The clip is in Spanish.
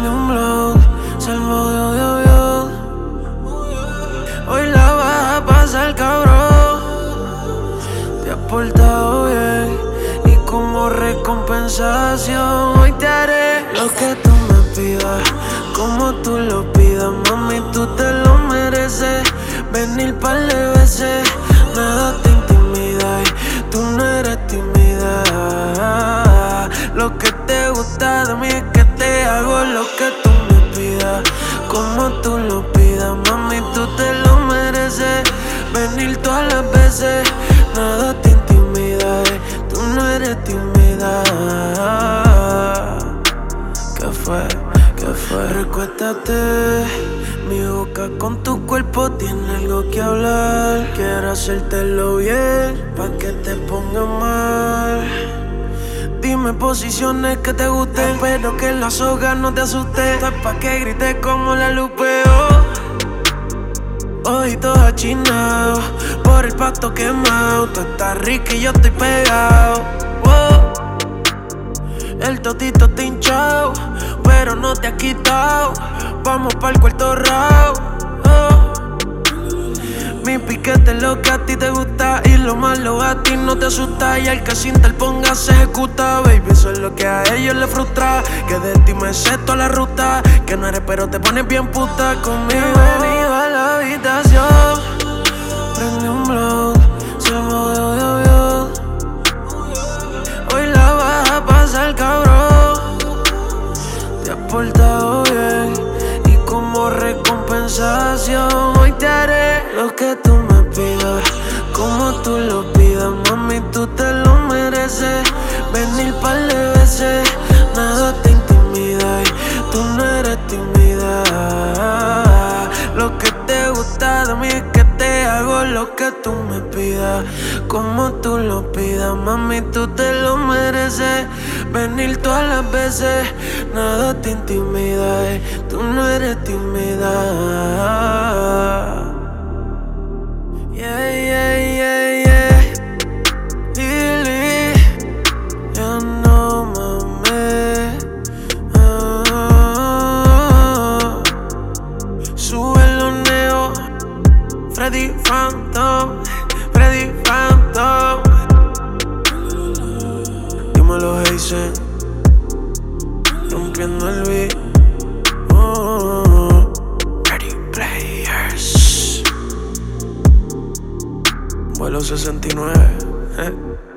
Prende un blunt, salmo de odio. Hoy la vas a pasar, cabrón. Te has portado bien y como recompensación hoy te haré lo que tú me pidas, como tú lo pidas, mami, tú te lo mereces. Venir par de veces, nada te intimida y tú no eres tímida. Lo que te gusta de mí es que te hago lo que tú me pidas, como tú lo pidas, mami, tú te lo mereces. Venir todas las veces, nada te intimida y tú no eres tímida. ¿Qué fue? ¿Qué fue? Recuéstate, mi boca con tu cuerpo tiene algo que hablar. Quiero hacértelo bien, pa' que te ponga mal. Dime posiciones que te gusten, pero que la soga no te asuste. Esto es pa' que grites como la Lupeo. Ojitos achinados, por el pasto quemado. Tú estás rica y yo estoy pegado. El totito te hinchado, pero no te has quitado. Vamos pa'l cuarto round. Mi piquete es lo que a ti te gusta y lo malo a ti no te asusta. Y al que se interponga se ejecuta, baby, eso es lo que a ellos les frustra. Que de ti me sé toda la ruta, que no eres pero te pones bien puta conmigo. Bienvenido a la habitación, prende un blunt, salmo de odio. Hoy la vas a pasar, cabrón. Te has portado bien y como recompensación hoy te haré lo que tú me pidas, como tú lo pidas, mami, tú te lo mereces. Venir par de veces, nada te intimida y tú no eres tímida. Lo que te gusta de mí es que te hago lo que tú me pidas, como tú lo pidas, mami, tú te lo mereces. Venir todas las veces, nada te intimida y tú no eres tímida. Yeah, yeah, yeah, yeah. Lily, ya no mames. Sube los neos, Freddy Phantom, Freddy Phantom. Dímelo, Hazen, rompiendo el beat. Ready Players. Vuelo 69,